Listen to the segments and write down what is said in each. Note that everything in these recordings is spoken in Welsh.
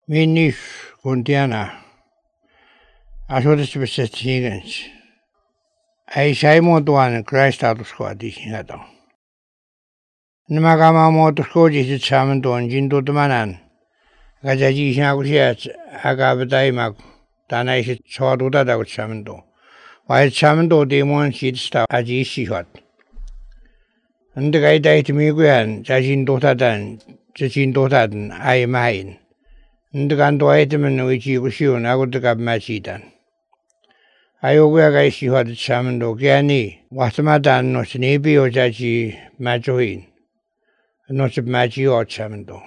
Minnis kuntiana asuudessa bessettiingens. Ei saimuotuan Christatuskoatisin hata. Nämä kama muotoskoodisit saamen tuon jintuutumanan. Kajajisin akusiat agabetaimak. Tänäiset suotuutatavut saamen tuon. Vai saamen tuon tiimuun siitä ajisivat. Ante kai tähti miikujan jajin tuhtatan ai main. Ante kanto aitamen uichikusiun agutakabmasitan. Ayokuya kaisivat saamen tuon kiani. Vahtamataan noissa niipio jaji majohin. Noissa majiot saamen tuon.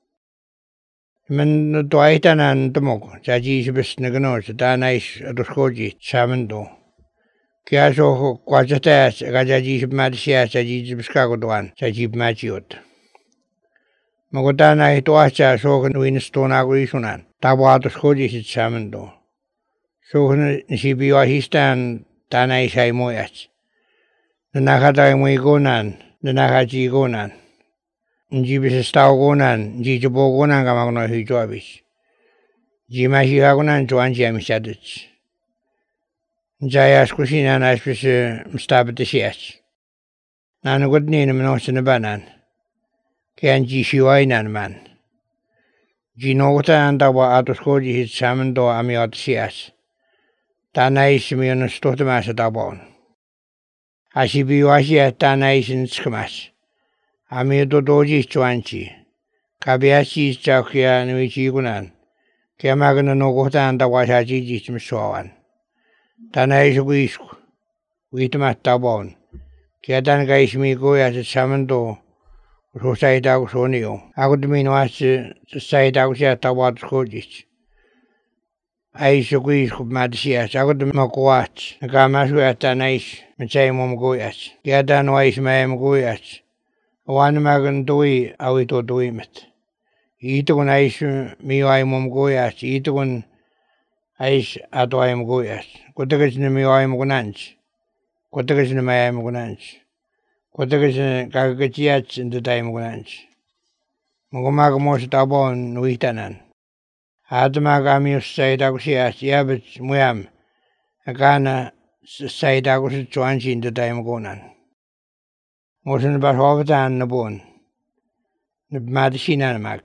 Men toaitanan tomok jaji sibes neganoissa tänäis aduskoji saamen tuon. Kia so kwajatas kajaji sibmadisia jaji sibeskagotuan jaji majiot. Magotana hitoacha sokan winstona guisunan. Tabuatuskoji sit saamen tuon. Sokan sibio histan tänäis ei mojats. Nakatai muikonan, nakaji konan. Njibis taukonan, jijubokonan kamagno hijoabis. Jimasihakonan juan jamisadits. Jayas kusinan aspis mstabetisias. Nanugudnin mnosene banan. Kian jishiwainan man. Jinogutan tawa atuskoji hit samendo amiotisias. Tänäis mionustohtamassa taboon. Asibiwasia tänäisin skmas. Amioto doji chuanchi. Kabiasi chaukia nuichigunan. Kiamagana nogotan tawasaji jismsuawan. Tänäis kuisku. Uitmat taboon. Kiatan kaismi koyas samento. Rosaitaku sonio. Akutmin was saitaku sieltä tavaatuskojis. Aisu kuisku madisias. Akutma koats. Kamasuata näis. Metsäimom koyas. Kiatan vaismäim koyas. Vanmagan tui auito tuimet. Itukun ais mioaimom koyas. Itukun ais atoaim koyas. Kotakas mioaim kunans. Kotakas mäim kunans. Kotakas kakachiats into taim kunans. Mukumaga mosa taboon nuihtanan. Atamaga amius saitakusias jabet muyam. Akana saitakusit chuansi into taim kunan. Mosen pas hovetaan nabon. Madisinan mag.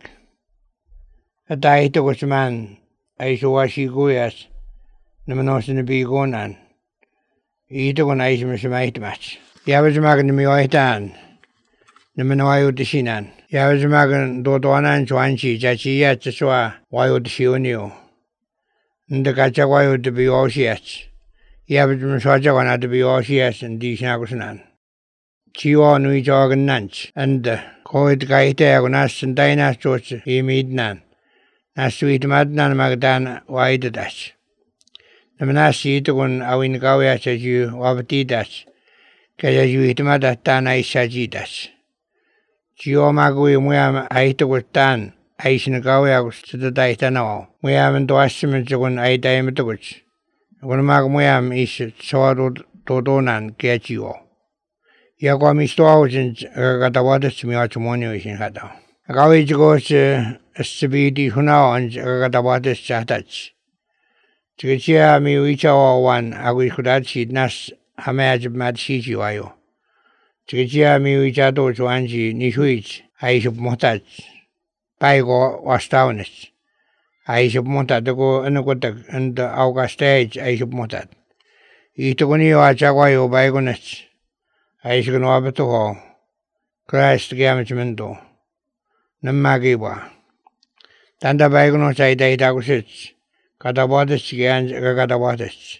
Ataihtokus man ai suasi kuyas. Namanosen bikonan. Itukun aisimus maitmats. Jabet nimi oihtaan. Namanoayutisinan. Jabet totoanan chuansi jachiyat sua wayutisiunio. Ndakacha wayutibiosias. Jabet msojawan atibiosias ndisinakusinan. Chiwa nui jogan nanch, and koit kaite agunas and dainas church imidnan. Nasuit madnan magdan waidadas. Namanasi tukun awin kawias as you wabatidas. Kaya you itmadatan aisajidas. Chiwa magui muyam aitukutan, aisin kawiagus to the daitanao. Muyam and doasimentukun aidaimetukuch. Gunmag muyam is sorod todonan kiachiwo. Ja komistuausin katawatas miachumonioisin hata. Kawitsikos sibidi hunaon katawatas chahtats. Tsikitsia mi uichawan aguiskudatsi nas hameajib matsiji wayo. Tsikitsia mi uichato chuanji nishuits aisub mohtats. Paiko vastaunis. Aisub mohtat ko enukotak and augustage aisub mohtat. Ihtukuni wachawayo paikonas. Aisikun wabatuho. Christ kiamachmento. Nammagiwa. Tanda baiguno saita itakusits. Katawatas kian katawatas.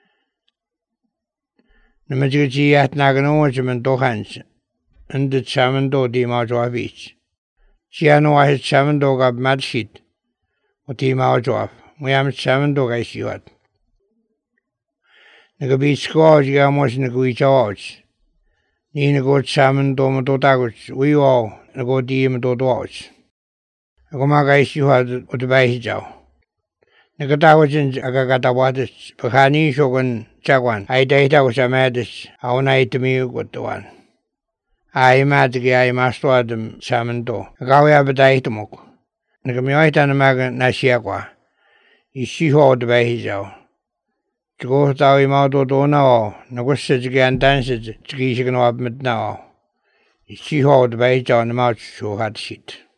Namachikuchi yatnagano wachmento hans. Andit samento di mawjwavich. Chiano wahit samento gab madshit. Uti mawjwav. Muyam samento gaisiwat. Nagabitsko jigamos naguichawach. Ni nagot samen dom dotaguts, wiwo nagot diem dodots. Ako magaisiwad utbaihijaw. Nagatagutin agagatawatis, pakhani shogun chagwan, ay dahitago sa medis, auna itimiugutuan. Ay matigi ay mastuadum samen do. Agawi abadaitumok. Naga miaitana maga nasiaqua. Isiho de behijau. Tgo tawi maudo donao. Nagussa jigan dansa jigishigano abmit now. Isiho de behijau na mouth so had shit.